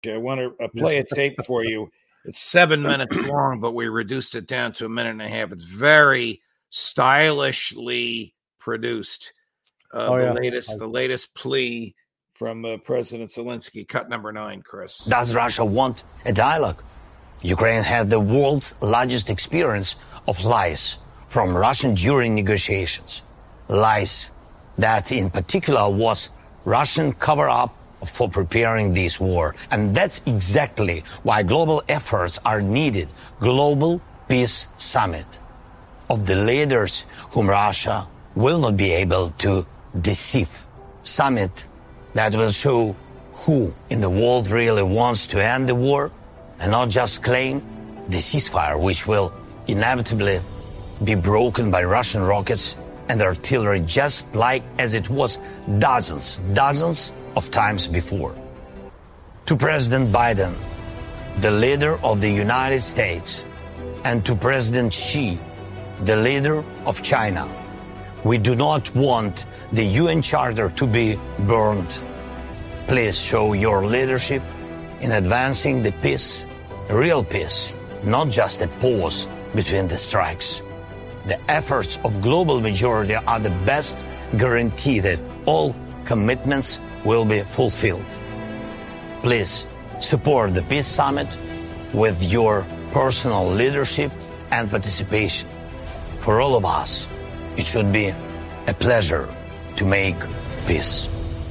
I want to play a tape for you. It's 7 minutes long, but we reduced it down to a minute and a half. It's very stylishly produced. The latest plea from President Zelensky, cut number 9, Chris. Does Russia want a dialogue? Ukraine had the world's largest experience of lies from Russian during negotiations. Lies that in particular was Russian cover-up for preparing this war. And that's exactly why global efforts are needed. Global Peace Summit of the leaders whom Russia will not be able to deceive. Summit that will show who in the world really wants to end the war and not just claim the ceasefire, which will inevitably be broken by Russian rockets and artillery, just like as it was dozens of times before. To President Biden, the leader of the United States, and to President Xi, the leader of China, we do not want the UN Charter to be burned. Please show your leadership in advancing the peace, real peace, not just a pause between the strikes. The efforts of global majority are the best guarantee that all commitments will be fulfilled. Please support the Peace Summit with your personal leadership and participation. For all of us, it should be a pleasure to make peace.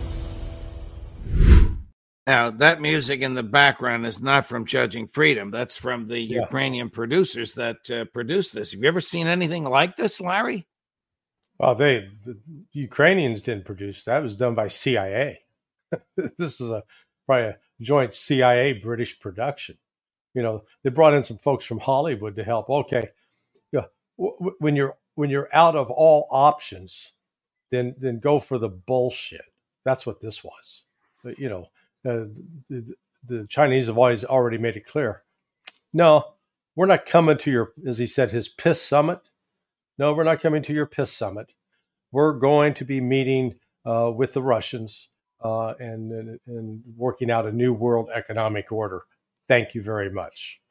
Now, that music in the background is not from Judging Freedom. That's from the Ukrainian producers that produced this. Have you ever seen anything like this, Larry? Well, the Ukrainians didn't produce that. It was done by CIA. This is probably a joint CIA British production. You know, they brought in some folks from Hollywood to help. Okay, when you're out of all options, then go for the bullshit. That's what this was. You know, the Chinese have already made it clear. No, we're not coming to your, as he said, his piss summit. No, we're not coming to your piss summit. We're going to be meeting with the Russians and working out a new world economic order. Thank you very much.